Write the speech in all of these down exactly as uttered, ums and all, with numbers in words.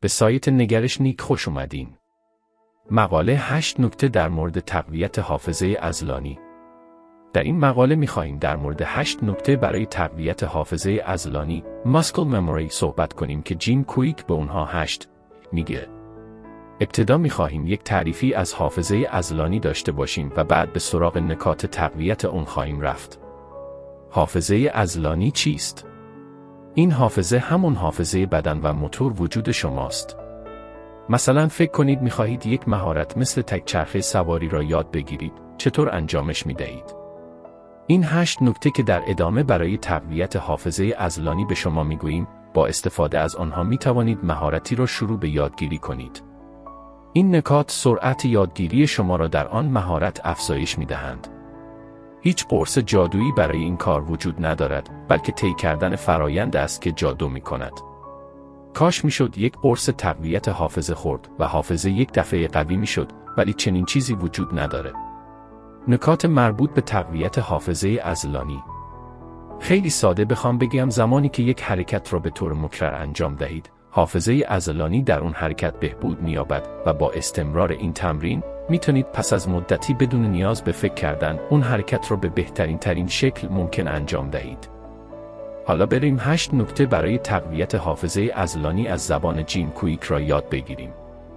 به سایت نگرش نیک خوش اومدین. مقاله هشت نکته در مورد تقویت حافظه عضلانی. در این مقاله می‌خواهیم در مورد هشت نکته برای تقویت حافظه عضلانی Muscle Memory صحبت کنیم که جیم کویک به اونها هشت میگه. ابتدا می‌خواهیم یک تعریفی از حافظه عضلانی داشته باشیم و بعد به سراغ نکات تقویت اون خواهیم رفت. حافظه عضلانی چیست؟ این حافظه همون حافظه بدن و موتور وجود شماست. مثلا فکر کنید می‌خواهید یک مهارت مثل تک‌چرخه سواری را یاد بگیرید، چطور انجامش می‌دهید؟ این هشت نکته که در ادامه برای تقویت حافظه عضلانی به شما می‌گوییم، با استفاده از آنها می‌توانید مهارتی را شروع به یادگیری کنید. این نکات سرعت یادگیری شما را در آن مهارت افزایش می‌دهند. هیچ قرص جادویی برای این کار وجود ندارد، بلکه طی کردن فرایند است که جادو می‌کند. کاش میشد یک قرص تقویت حافظه خورد و حافظه یک دفعه قوی میشد، ولی چنین چیزی وجود نداره. نکات مربوط به تقویت حافظه عضلانی. خیلی ساده بخوام بگم، زمانی که یک حرکت را به طور مکرر انجام دهید، حافظه عضلانی در اون حرکت بهبود می‌یابد و با استمرار این تمرین میتونید پس از مدتی بدون نیاز به فکر کردن اون حرکت را به بهترین ترین شکل ممکن انجام دهید. حالا بریم هشت نکته برای تقویت حافظه عضلانی از زبان جیم کویک را یاد بگیریم.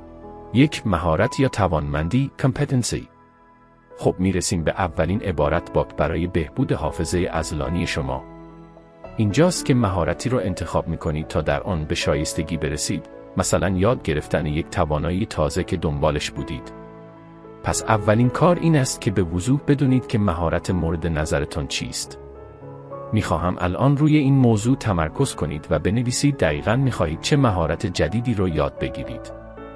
یک، مهارت یا توانمندی competency. خب میرسیم به اولین عبارت باک برای بهبود حافظه عضلانی شما. اینجاست که مهارتی رو انتخاب میکنید تا در آن به شایستگی برسید، مثلا یاد گرفتن یک توانایی تازه که دنبالش بودید. پس اولین کار این است که به وضوح بدونید که مهارت مورد نظرتان چیست. میخواهم الان روی این موضوع تمرکز کنید و بنویسید دقیقاً میخواهید چه مهارت جدیدی رو یاد بگیرید.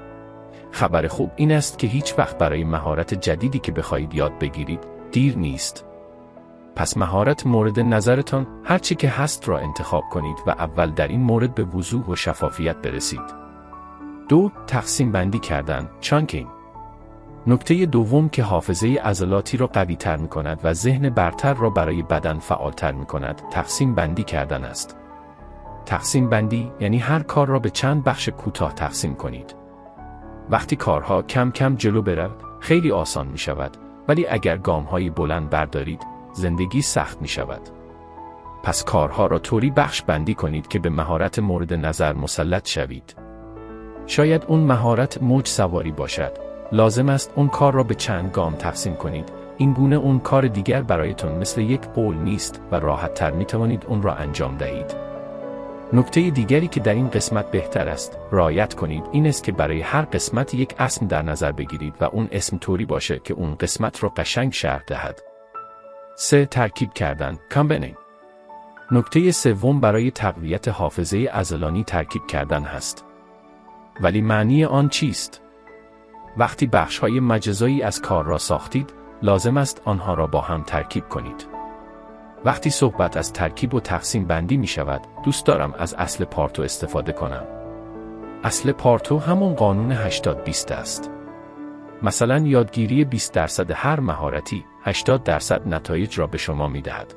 خبر خوب این است که هیچ وقت برای مهارت جدیدی که بخواهید یاد بگیرید دیر نیست. پس مهارت مورد نظرتان هر چی که هست را انتخاب کنید و اول در این مورد به وضوح و شفافیت برسید. دو، تقسیم بندی کردن چانکینگ. نکته دوم که حافظه عضلاتی را قوی تر می کند و ذهن برتر را برای بدن فعال تر می کند، تقسیم بندی کردن است. تقسیم بندی یعنی هر کار را به چند بخش کوتاه تقسیم کنید. وقتی کارها کم کم جلو برود، خیلی آسان می شود، ولی اگر گام های بلند بردارید، زندگی سخت می شود. پس کارها را طوری بخش بندی کنید که به مهارت مورد نظر مسلط شوید. شاید اون مهارت موج سواری باشد. لازم است اون کار را به چند گام تقسیم کنید. این گونه اون کار دیگر برایتون مثل یک قول نیست و راحت تر می توانید اون را انجام دهید. نکته دیگری که در این قسمت بهتر است رعایت کنید این است که برای هر قسمت یک اسم در نظر بگیرید و اون اسم طوری باشه که اون قسمت را قشنگ شرح دهد. سه، ترکیب کردن کامبینینگ. نکته سوم برای تقویت حافظه عضلانی ترکیب کردن هست. ولی معنی آن چیست؟ وقتی بخش‌های مجزایی از کار را ساختید، لازم است آنها را با هم ترکیب کنید. وقتی صحبت از ترکیب و تقسیم بندی می شود، دوست دارم از اصل پارتو استفاده کنم. اصل پارتو همون قانون هشتاد بیست است. مثلا یادگیری بیست درصد هر مهارتی، هشتاد درصد نتایج را به شما می دهد.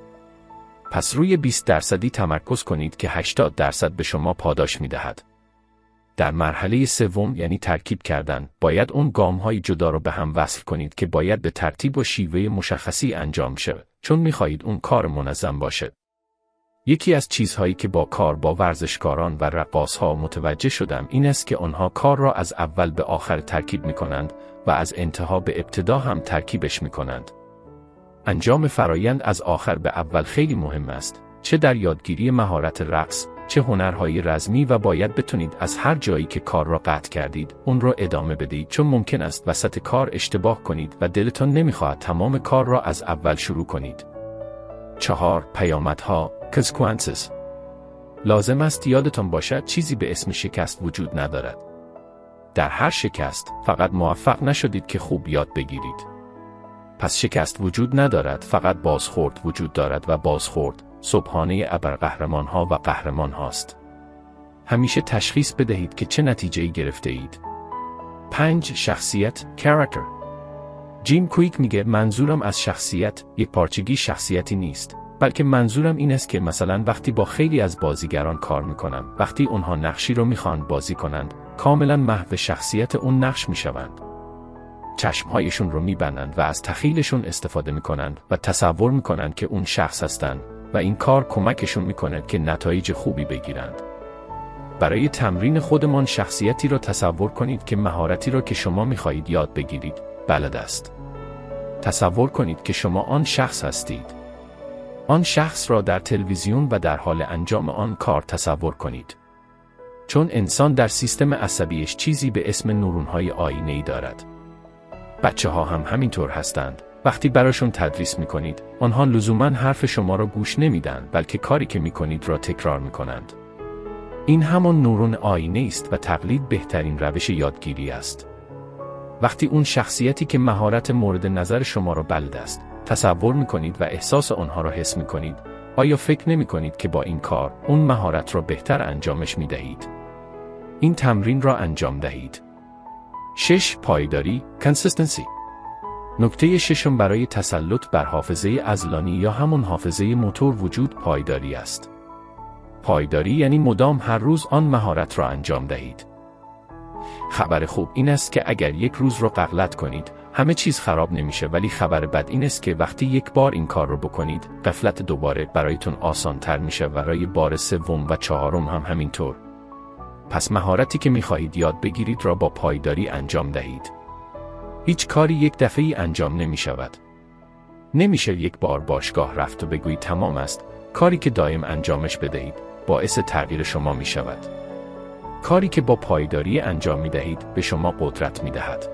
پس روی بیست درصدی تمرکز کنید که هشتاد درصد به شما پاداش می دهد. در مرحله سوم یعنی ترکیب کردن، باید اون گام‌های جدا رو به هم وصل کنید که باید به ترتیب و شیوه مشخصی انجام شود، چون می‌خواهید اون کار منظم باشه. یکی از چیزهایی که با کار با ورزشکاران و رقاص‌ها متوجه شدم این است که آنها کار را از اول به آخر ترکیب می‌کنند و از انتها به ابتدا هم ترکیبش می‌کنند. انجام فرایند از آخر به اول خیلی مهم است، چه در یادگیری مهارت رقص، چه هنرهای رزمی و باید بتونید از هر جایی که کار را قطع کردید اون را ادامه بدهید، چون ممکن است وسط کار اشتباه کنید و دلتان نمیخواهد تمام کار را از اول شروع کنید. چهار، پیامدها consequences. لازم است یادتان باشد چیزی به اسم شکست وجود ندارد. در هر شکست فقط موفق نشدید که خوب یاد بگیرید. پس شکست وجود ندارد، فقط بازخورد وجود دارد و بازخورد صبحانه ابرقهرمان‌ها و قهرمان هاست. همیشه تشخیص بدهید که چه نتیجه‌ای گرفته اید. پنج، شخصیت character. جیم کویک میگه منظورم از شخصیت یک پارچگی شخصیتی نیست، بلکه منظورم این است که مثلا وقتی با خیلی از بازیگران کار میکنم، وقتی اونها نقشی رو میخوان بازی کنند، کاملا محو شخصیت اون نقش میشوند. چشمهایشون رو میبندند و از تخیلشون استفاده میکنند و تصور میکنند که اون شخص هستند و این کار کمکشون میکنه که نتایج خوبی بگیرند. برای تمرین خودمان شخصیتی را تصور کنید که مهارتی را که شما میخواهید یاد بگیرید بلد است. تصور کنید که شما آن شخص هستید. آن شخص را در تلویزیون و در حال انجام آن کار تصور کنید. چون انسان در سیستم عصبیش چیزی به اسم نورون‌های آینه‌ای دارد. بچه‌ها هم همینطور هستند. وقتی براشون تدریس میکنید، آنها لزوماً حرف شما را گوش نمیدن، بلکه کاری که میکنید را تکرار میکنند. این همان نورون آینه است و تقلید بهترین روش یادگیری است. وقتی اون شخصیتی که مهارت مورد نظر شما را بلد است، تصور میکنید و احساس آنها را حس میکنید، آیا فکر نمیکنید که با این کار، اون مهارت را بهتر انجامش میدهید؟ این تمرین را انجام دهید. شش. پایداری consistency. نکته ششم برای تسلط بر حافظه عضلانی یا همون حافظه موتور وجود پایداری است. پایداری یعنی مدام هر روز آن مهارت را انجام دهید. خبر خوب این است که اگر یک روز را غفلت کنید، همه چیز خراب نمیشه، ولی خبر بد این است که وقتی یک بار این کار رو بکنید، غفلت دوباره برایتون آسان تر میشه و برای بار سوم و چهارم هم همینطور. پس مهارتی که میخواهید یاد بگیرید را با پایداری انجام دهید. هیچ کاری یک دفعه‌ای انجام نمی شود. نمیشه یک بار باشگاه رفت و بگویید تمام است. کاری که دائم انجامش بدهید باعث تغییر شما می شود. کاری که با پایداری انجام می دهید به شما قدرت می دهد.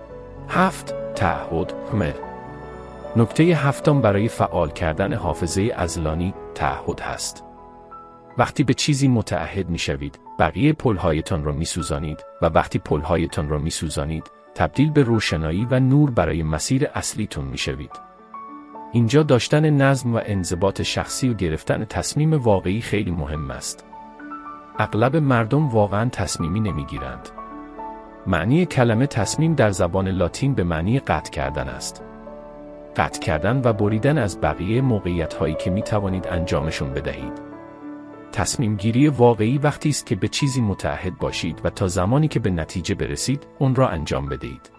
هفت. تعهد همه. نکته هفتم برای فعال کردن حافظه عضلانی تعهد هست. وقتی به چیزی متعهد می شوید، بقیه پلهایتان را می سوزانید و وقتی پلهایتان را می سوزانید، تبدیل به روشنایی و نور برای مسیر اصلیتون می شوید. اینجا داشتن نظم و انضباط شخصی و گرفتن تصمیم واقعی خیلی مهم است. اغلب مردم واقعاً تصمیمی نمی گیرند. معنی کلمه تصمیم در زبان لاتین به معنی قطع کردن است. قطع کردن و بریدن از بقیه موقعیت‌هایی که می توانید انجامشون بدهید. تصمیم گیری واقعی وقتی است که به چیزی متعهد باشید و تا زمانی که به نتیجه برسید، اون را انجام بدهید.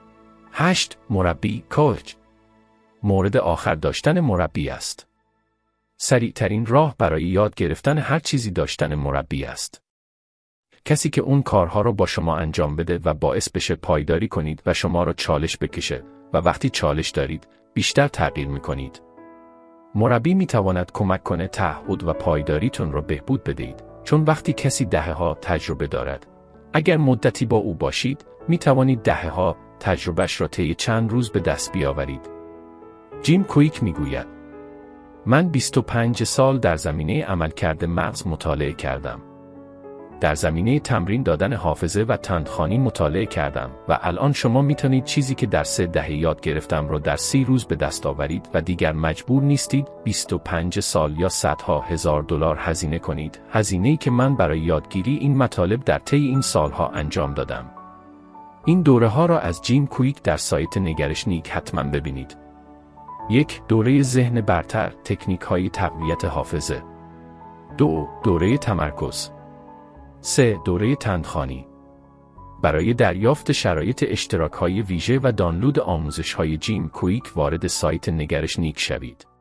هشت. مربی کوچ. مورد آخر داشتن مربی است. سریع ترین راه برای یاد گرفتن هر چیزی داشتن مربی است. کسی که اون کارها رو با شما انجام بده و باعث بشه پایداری کنید و شما را چالش بکشه و وقتی چالش دارید بیشتر تغییر میکنید. مربی میتواند کمک کنه تعهد و پایداریتون رو بهبود بدهید، چون وقتی کسی دهه‌ها تجربه دارد، اگر مدتی با او باشید میتوانید دهه‌ها تجربهش را طی چند روز به دست بیاورید. جیم کویک میگوید: من بیست و پنج سال در زمینه عملکرد مغز مطالعه کردم. در زمینه تمرین دادن حافظه و تندخوانی مطالعه کردم و الان شما میتونید چیزی که در سه دهه یاد گرفتم رو در سی روز به دست آورید و دیگر مجبور نیستید بیست و پنج سال یا صدها هزار دلار هزینه کنید. هزینه‌ای که من برای یادگیری این مطالب در طی این سالها انجام دادم. این دوره ها را از جیم کویک در سایت نگرش نیک حتما ببینید. یک. دوره ذهن برتر، تکنیک های تقویت حافظه. دو. دوره تمرکز. سه. دوره تندخوانی. برای دریافت شرایط اشتراک های ویژه و دانلود آموزش های جیم کویک وارد سایت نگرش نیک شوید.